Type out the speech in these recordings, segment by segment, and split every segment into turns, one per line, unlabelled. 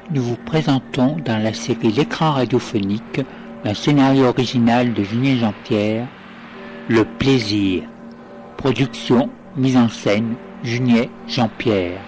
nous vous présentons dans la série L'écran radiophonique un scénario original de Julien Jean-Pierre, Le plaisir. Production, mise en scène, Julien Jean-Pierre.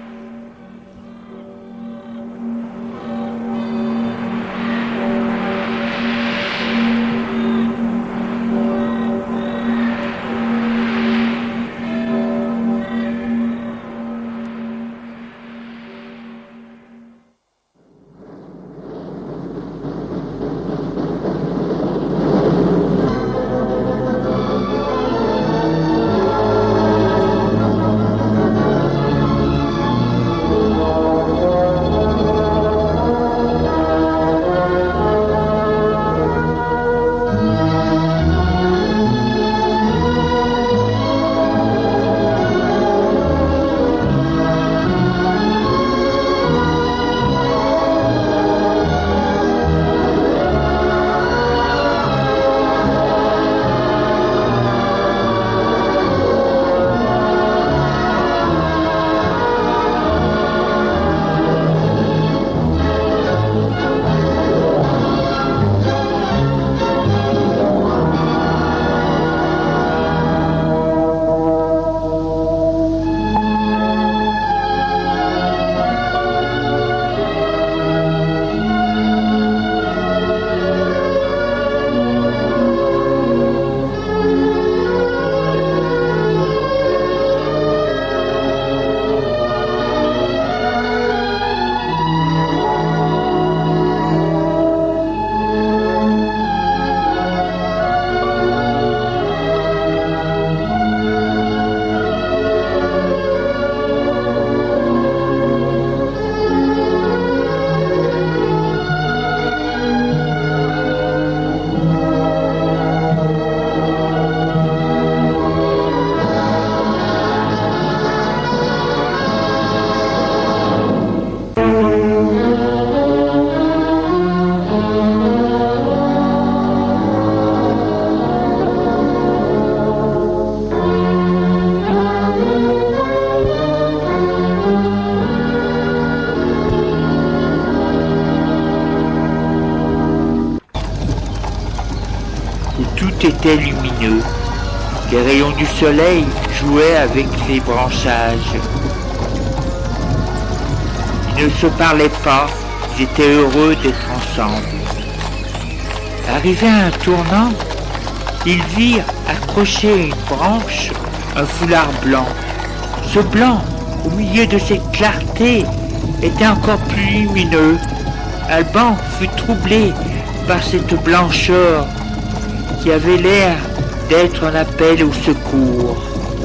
Était lumineux. Les rayons du soleil jouaient avec les branchages. Ils ne se parlaient pas, ils étaient heureux d'être ensemble. Arrivés à un tournant, ils virent accroché à une branche un foulard blanc. Ce blanc, au milieu de cette clarté, était encore plus lumineux. Alban fut troublé par cette blancheur qui avait l'air d'être un appel au secours.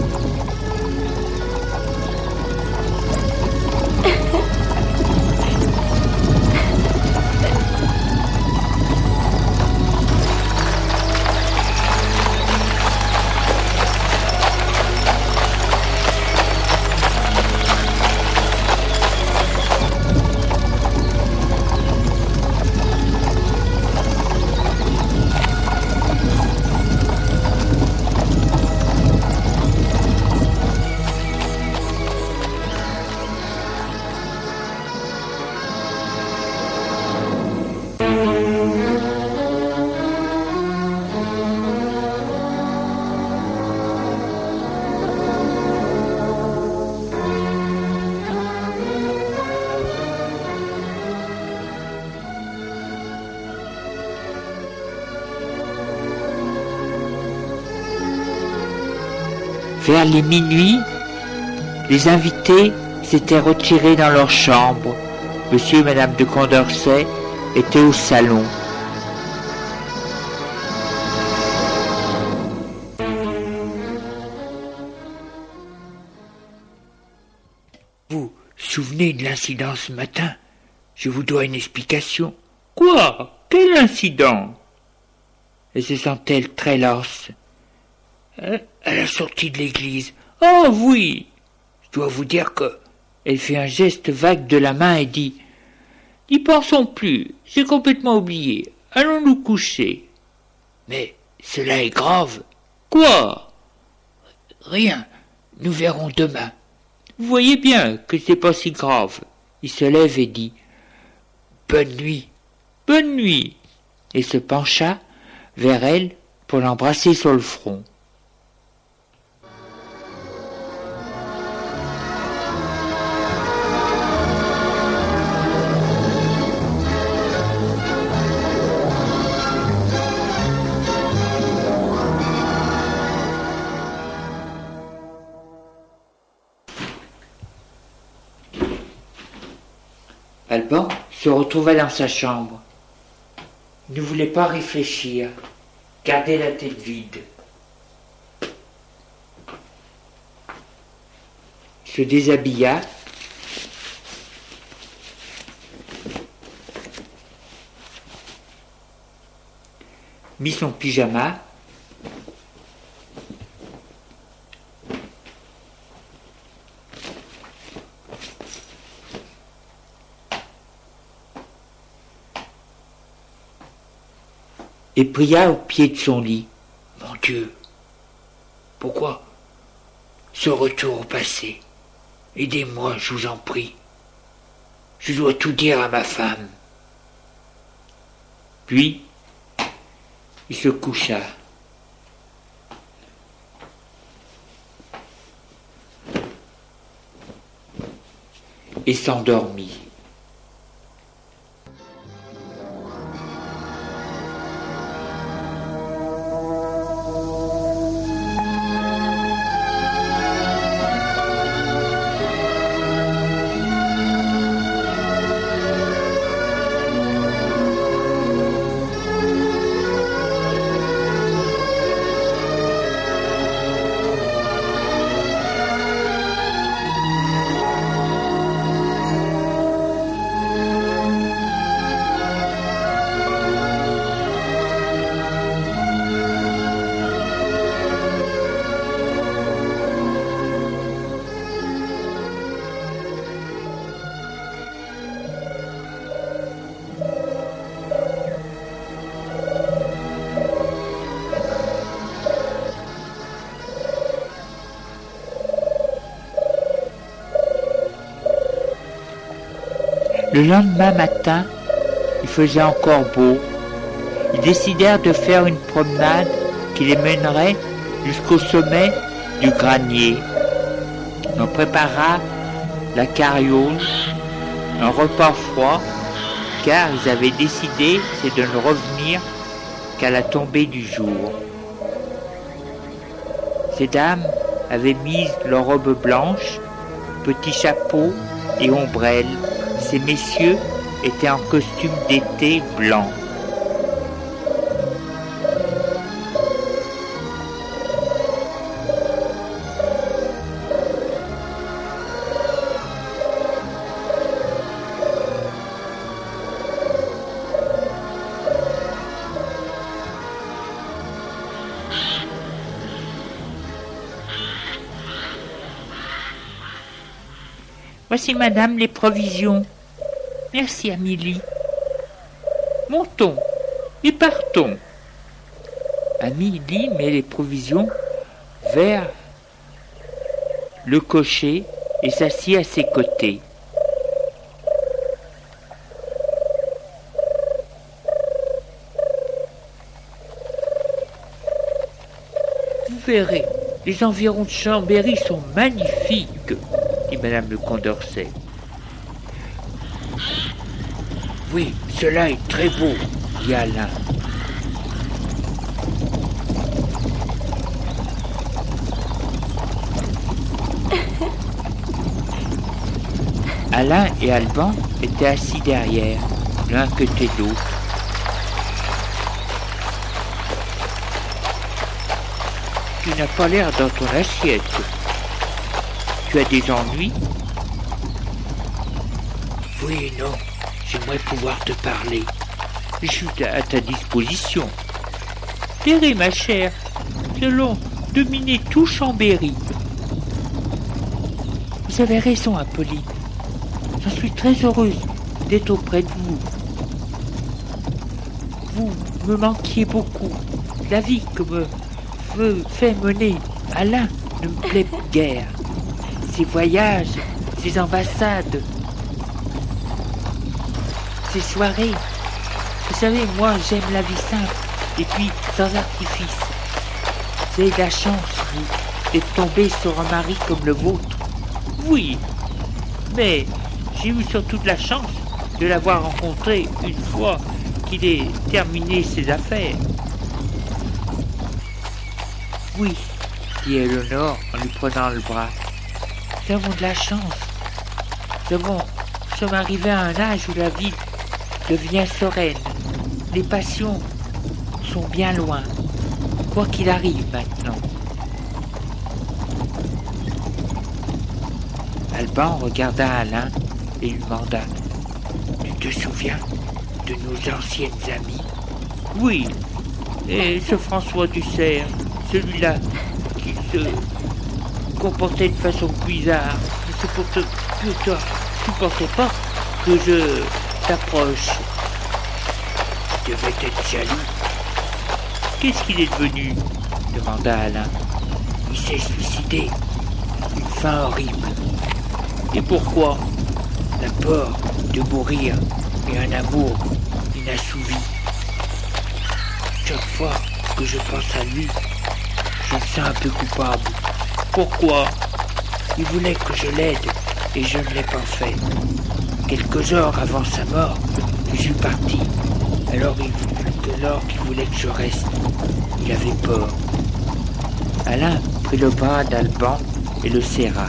Vers les minuit, les invités s'étaient retirés dans leur chambre. Monsieur et Madame de Condorcet étaient au salon. Vous vous souvenez de l'incident ce matin? Je vous dois une explication. Quoi? Quel incident? Elle se sentait très lasse. À la sortie de l'église. Oh oui! Je dois vous dire que... Elle fait un geste vague de la main et dit « N'y pensons plus, j'ai complètement oublié. Allons nous coucher. » Mais cela est grave. Quoi? Rien, nous verrons demain. Vous voyez bien que c'est pas si grave. Il se lève et dit bonne nuit.
Bonne nuit. Et se pencha vers elle pour l'embrasser sur le front. Alban se retrouva dans sa chambre. Il ne voulait pas réfléchir, garder la tête vide. Il se déshabilla, mit son pyjama, et pria au pied de son lit.
Mon Dieu, pourquoi ce retour au passé? Aidez-moi, je vous en prie. Je dois tout dire à ma femme.
Puis, il se coucha. Et s'endormit. Le lendemain matin, il faisait encore beau. Ils décidèrent de faire une promenade qui les mènerait jusqu'au sommet du granier. On prépara la carriole, un repas froid, car ils avaient décidé de ne revenir qu'à la tombée du jour. Ces dames avaient mis leurs robes blanches, petits chapeaux et ombrelles. Ces messieurs étaient en costume d'été blanc. Voici, madame, les provisions. Merci, Amélie. Montons et partons. Amélie met les provisions vers le cocher et s'assit à ses côtés. Vous verrez, les environs de Chambéry sont magnifiques, dit madame de Condorcet.
Oui, cela est très beau,
dit Alain. Alain et Alban étaient assis derrière, l'un côté de l'autre. Tu n'as pas l'air dans ton assiette. Tu as des ennuis?
Oui et non. J'aimerais pouvoir te parler.
Je suis à ta disposition. Terrez, ma chère. Nous allons dominer tout Chambéry. Vous avez raison, Apolline. J'en suis très heureuse d'être auprès de vous. Vous me manquiez beaucoup. La vie que me fait mener Alain ne me plaît guère. Ces voyages, ces ambassades,
ces soirées. Vous savez, moi, j'aime la vie simple, et puis sans artifice. Vous avez de la chance, vous, d'être tombé sur un mari comme le vôtre. Oui, mais j'ai eu surtout de la chance de l'avoir rencontré une fois qu'il ait terminé ses affaires. Oui, dit Éléonore en lui prenant le bras. Nous avons de la chance. Nous sommes arrivés à un âge où la vie devient sereine. Les passions sont bien loin, quoi qu'il arrive maintenant. Alban regarda Alain et lui demanda « Tu te souviens de nos anciennes amies ?»« Oui, et ce François Dussert, celui-là qui se comportait de façon bizarre, ne supportait pas que je t'approche. Tu devais être jaloux. Qu'est-ce qu'il est devenu ?» demanda Alain. « Il s'est suicidé. Une fin horrible. Et pourquoi ? La peur de mourir et un amour inassouvi. Chaque fois que je pense à lui, je me sens un peu coupable. Pourquoi ? Il voulait que je l'aide et je ne l'ai pas fait. Quelques heures avant sa mort, je suis parti. Alors qu'il voulait que je reste. Il avait peur. Alain prit le bras d'Alban et le serra.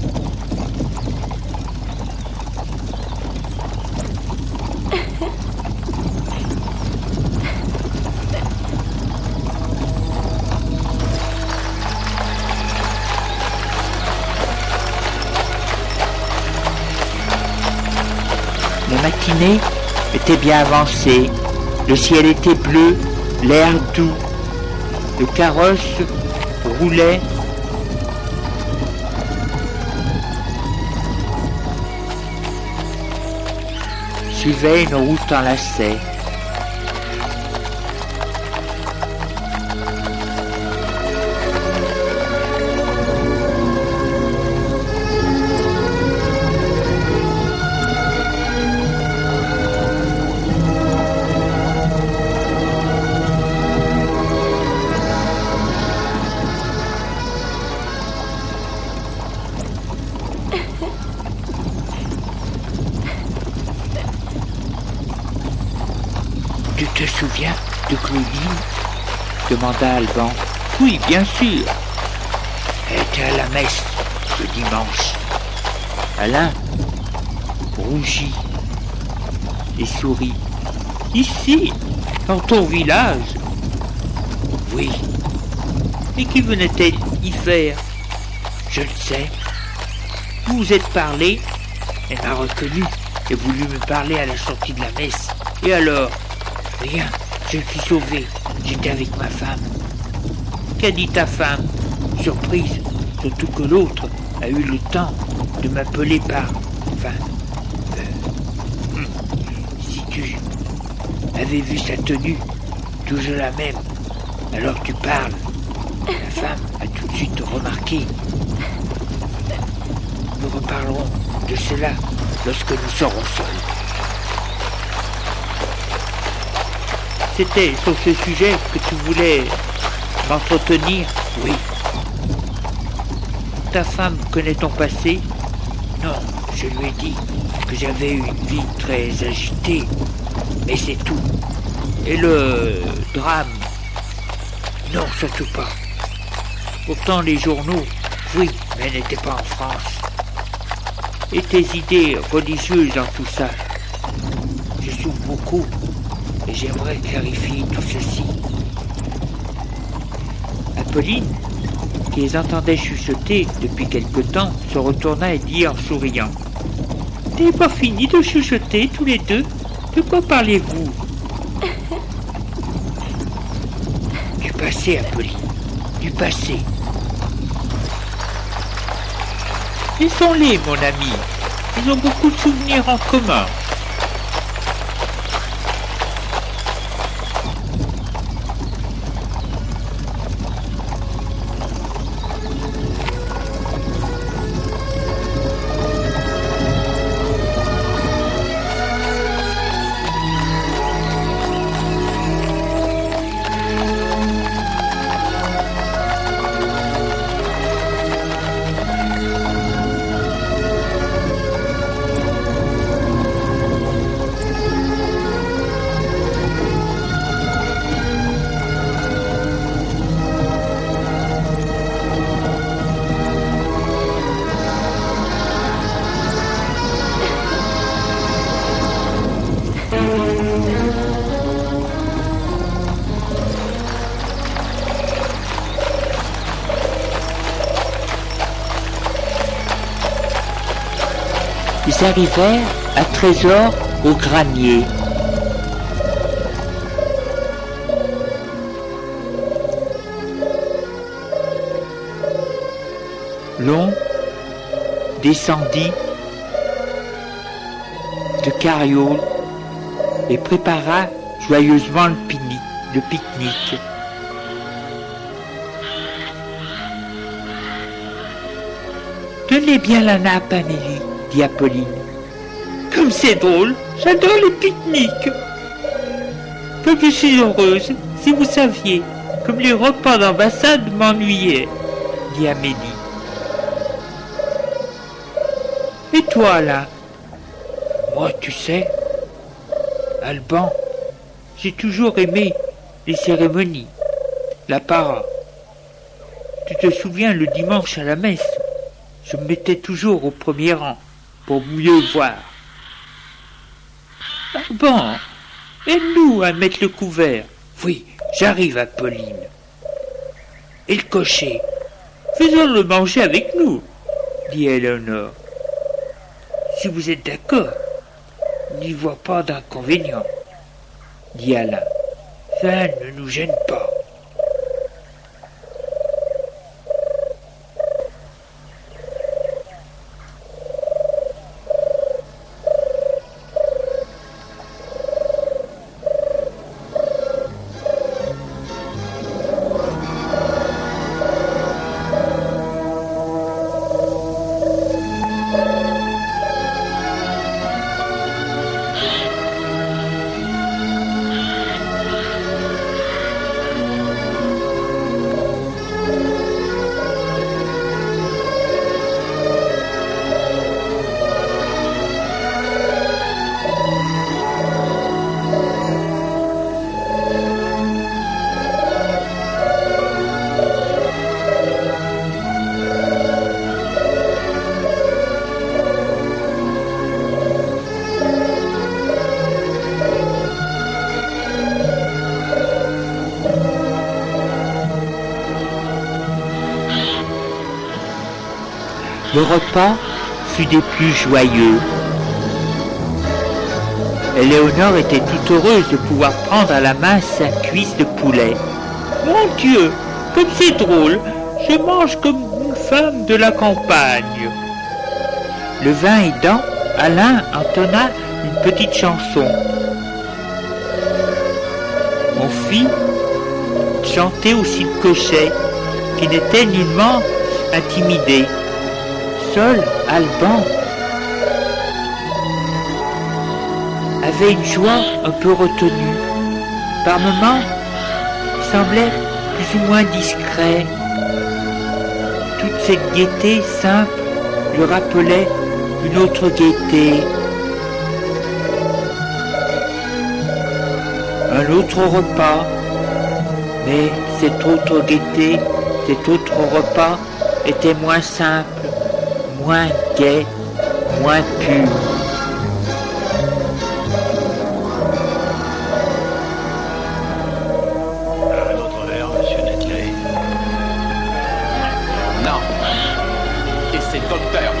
La matinée était bien avancée, le ciel était bleu, l'air doux, le carrosse roulait suivait une route en lacet. Tu te souviens de Claudine ? Demanda Alban. Oui, bien sûr. Elle était à la messe ce dimanche. Alain rougit et sourit. Ici, dans ton village ? Oui. Et qui venait-elle y faire ? Je le sais. Vous vous êtes parlé, elle m'a reconnu et voulu me parler à la sortie de la messe. Et alors ? Rien, je me suis sauvé, j'étais avec ma femme. Qu'a dit ta femme ? Surprise, surtout que l'autre a eu le temps de m'appeler par... si tu avais vu sa tenue, toujours la même, alors tu parles. La femme a tout de suite remarqué. Nous reparlerons de cela lorsque nous serons seuls. C'était sur ce sujet que tu voulais m'entretenir ? Oui. Ta femme connaît ton passé ? Non, je lui ai dit que j'avais eu une vie très agitée, mais c'est tout. Et le drame ? Non, surtout pas. Pourtant les journaux, oui, mais elle n'était pas en France. Et tes idées religieuses dans tout ça ? Je souffre beaucoup. Et j'aimerais clarifier tout ceci. Apolline, qui les entendait chuchoter depuis quelque temps, se retourna et dit en souriant : « T'avez pas fini de chuchoter tous les deux ? De quoi parlez-vous » ? Du passé, Apolline, du passé. Laissons-les, mon ami. Ils ont beaucoup de souvenirs en commun.
Ils arrivèrent à Trésor au granier. L'on descendit de carriole et prépara joyeusement le pique-nique. Tenez bien la nappe, Amélie, dit Apolline. Comme c'est drôle, j'adore les pique-niques. Comme je suis heureuse, si vous saviez, comme les repas d'ambassade m'ennuyaient, dit Amélie. Et toi, là? Moi, tu sais, Alban, j'ai toujours aimé les cérémonies, la para. Tu te souviens, le dimanche à la messe, je me mettais toujours au premier rang pour mieux voir. Alban, aide-nous à mettre le couvert. Oui, j'arrive, Apolline. Et le cocher, faisons-le manger avec nous, dit Éléonore. Si vous êtes d'accord, n'y vois pas d'inconvénient, dit Alain. Ça ne nous gêne pas. Le repas fut des plus joyeux. Éléonore était toute heureuse de pouvoir prendre à la main sa cuisse de poulet. Mon Dieu, comme c'est drôle, je mange comme une femme de la campagne. Le vin aidant, Alain entonna une petite chanson. On fit chanter aussi le cocher, qui n'était nullement intimidé. Seul Alban avait une joie un peu retenue. Par moments, il semblait plus ou moins discret. Toute cette gaieté simple lui rappelait une autre gaieté. Un autre repas, mais cette autre gaieté, cet autre repas était moins simple, moins gai, moins pur.
Un autre verre, monsieur Netley. Non. Et c'est docteur.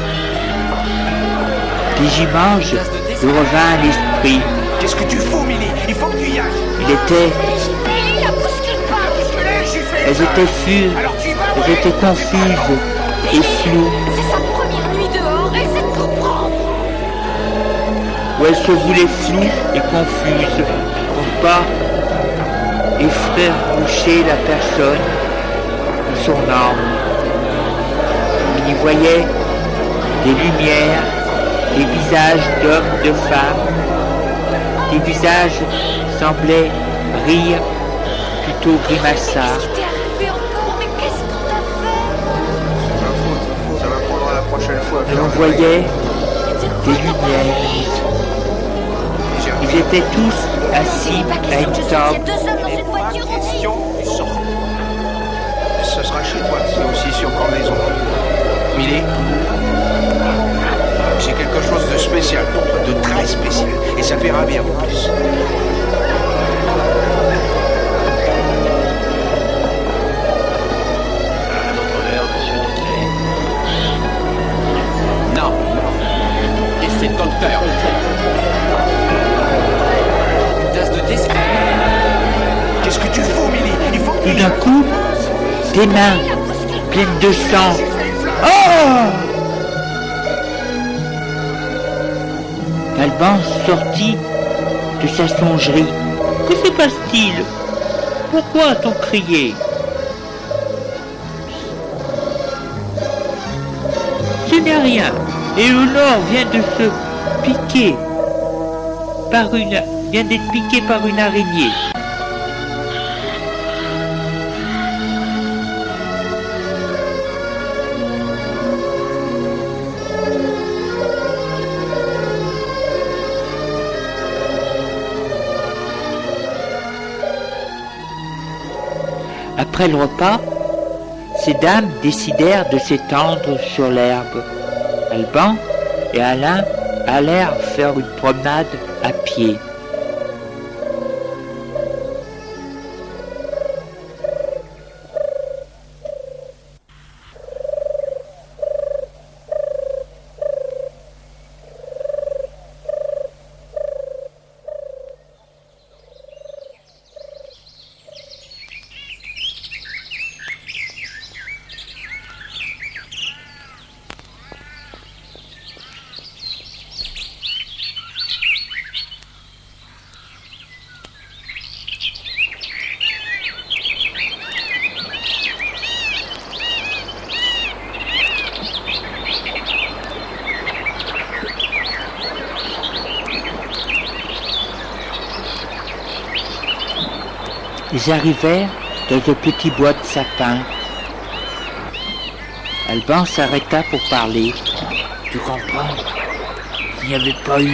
Digimanche lui revint à l'esprit.
Qu'est-ce que tu fous, Milly? Il faut que tu y ailles.
Il était...
Milly, la bouscule pas.
Elles étaient fures, elles étaient confuses et floues.
C'est sa première nuit dehors, elle sait tout prendre.
Où elles se voulaient floues et confuses pour pas effrayer boucher la personne ou son âme. On y voyait des lumières, des visages d'hommes, de femmes. Des visages semblaient rire, plutôt grimaçards.
Qu'est-ce qui t'est arrivé encore? Mais qu'est-ce qu'on t'a fait?
C'est ma faute. Ça va prendre la prochaine fois.
Et on voyait des lumières. Ils étaient tous assis à une table.
Il y a 2 hommes dans une voiture, on dit.
Tu sors. Ce sera chez toi, c'est aussi sur Cornaison. Milly, j'ai quelque chose de spécial pour toi, de très spécial. Et ça fait ravir en plus. Un autre verre, monsieur Netley. Non.
d'un coup, des mains pleines de sang. Oh! Alban sortit de sa songerie. Que se passe-t-il? Pourquoi a-t-on crié? Ce n'est rien. Éléonore vient d'être piquée par une araignée. Après le repas, ces dames décidèrent de s'étendre sur l'herbe. Alban et Alain allèrent faire une promenade à pied. Ils arrivèrent dans un petit bois de sapin. Alban s'arrêta pour parler. Tu comprends? S'il n'y avait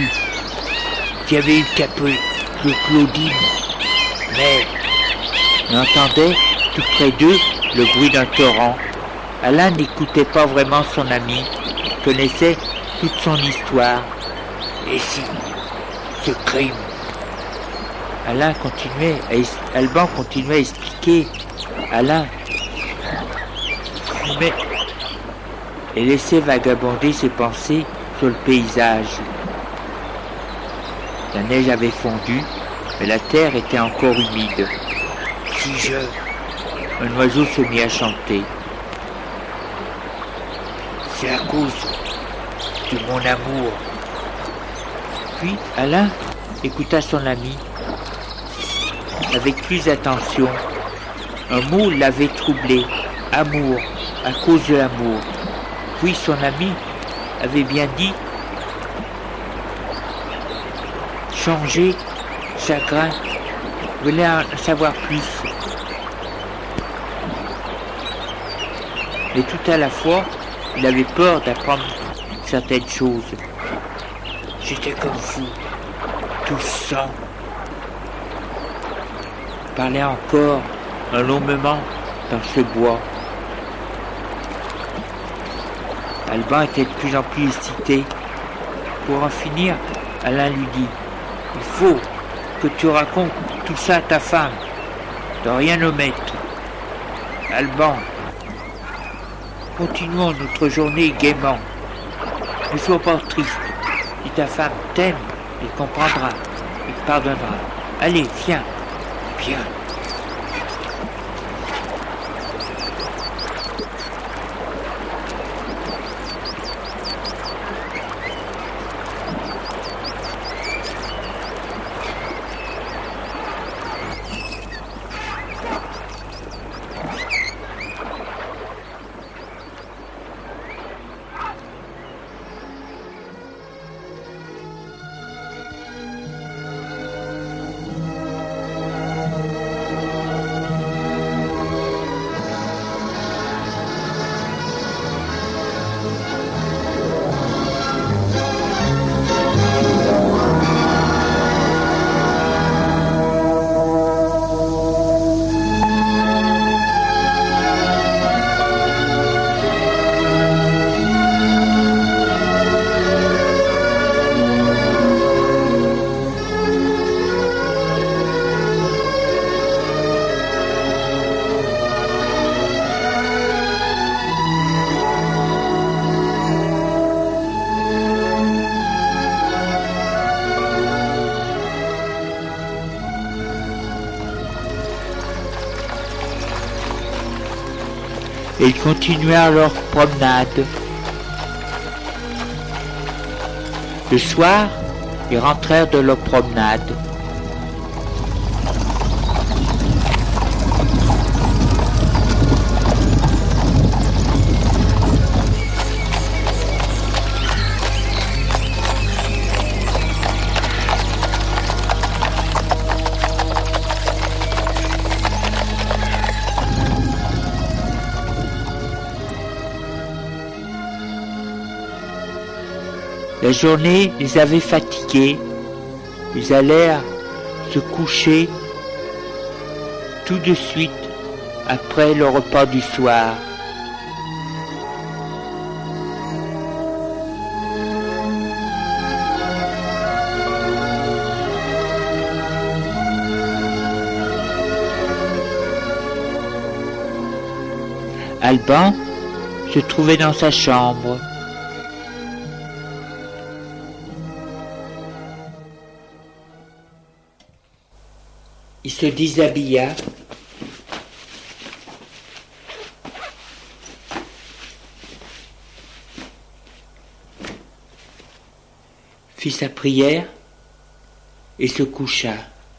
eu que Claudine, mais on entendait tout près d'eux le bruit d'un torrent. Alain n'écoutait pas vraiment son ami, connaissait toute son histoire. Et si ce crime? Alban continuait à expliquer. Alain fumait et laissait vagabonder ses pensées sur le paysage. La neige avait fondu, mais la terre était encore humide. Un oiseau se mit à chanter. C'est à cause de mon amour. Puis Alain écouta son ami avec plus d'attention. Un mot l'avait troublé. Amour, à cause de l'amour. Puis son ami avait bien dit changer, chagrin, voulait en savoir plus. Mais tout à la fois, il avait peur d'apprendre certaines choses. J'étais comme vous, tout sang. Parlait encore un long moment dans ce bois. Alban était de plus en plus excité. Pour en finir, Alain lui dit « Il faut que tu racontes tout ça à ta femme, de rien omettre. » Alban, continuons notre journée gaiement. Ne sois pas triste. Si ta femme t'aime, elle comprendra, elle te pardonnera. Allez, viens. Bien.
et ils continuèrent leur promenade. Le soir, ils rentrèrent de leur promenade. La journée les avait fatigués. Ils allèrent se coucher tout de suite après le repas du soir. Alban se trouvait dans sa chambre. Il se déshabilla. Fit sa prière et se coucha.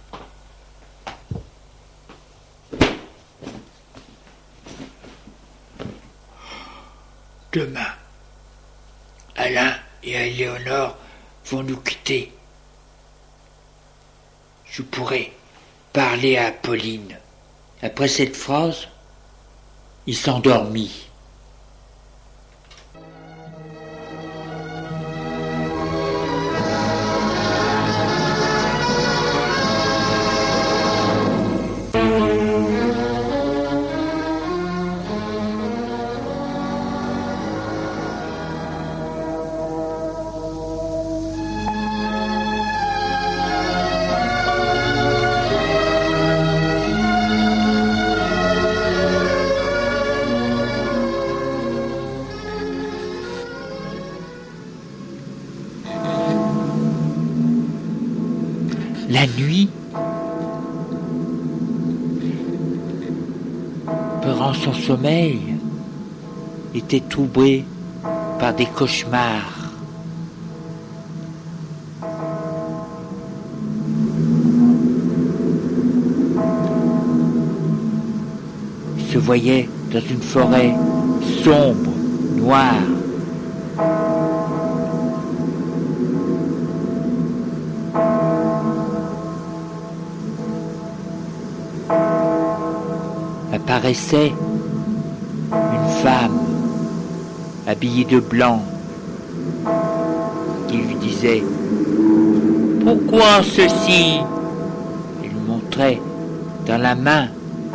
Demain, Alain et Éléonore vont nous quitter. Je pourrai parler à Pauline.
Après cette phrase, il s'endormit. La nuit, pendant son sommeil, était troublé par des cauchemars. Il se voyait dans une forêt sombre, noire. Apparaissait une femme habillée de blanc qui lui disait « Pourquoi ceci ?» Il lui montrait dans la main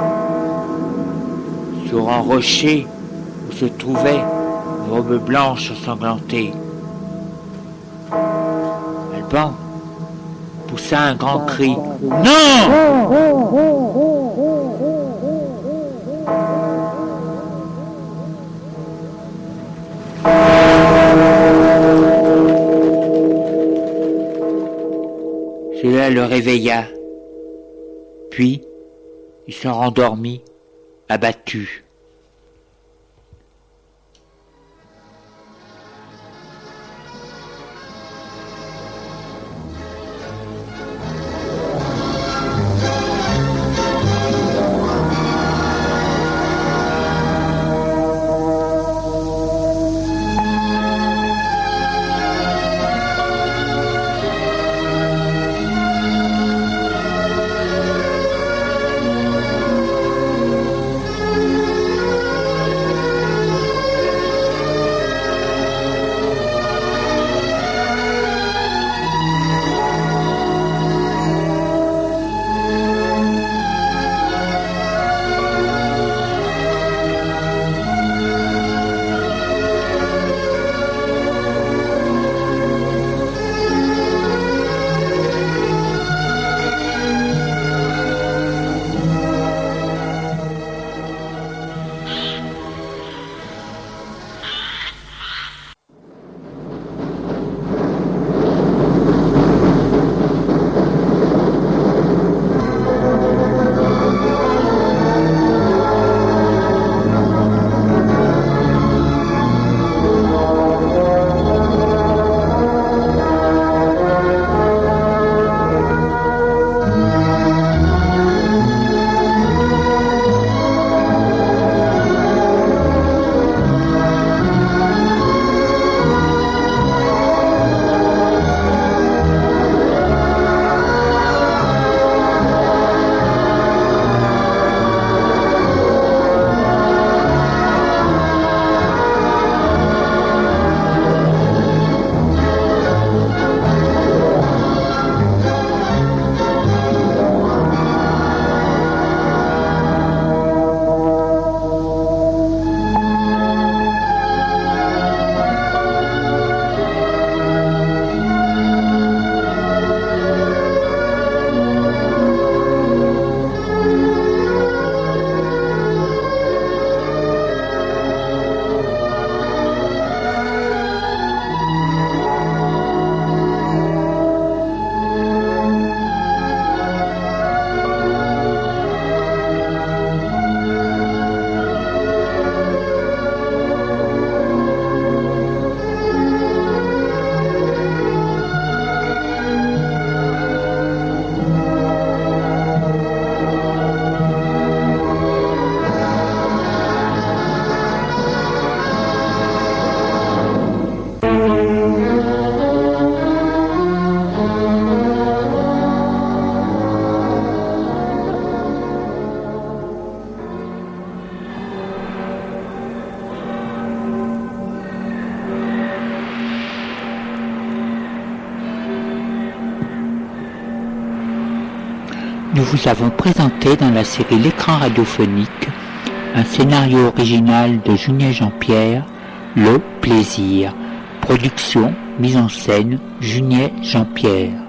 sur un rocher où se trouvait une robe blanche ensanglantée. Alban poussa un grand cri « Non !» Cela le réveilla, puis il se rendormit, abattu. nous vous avons présenté dans la série L'écran radiophonique un scénario original de Julien Jean-Pierre, Le Plaisir. Production, mise en scène, Julien Jean-Pierre.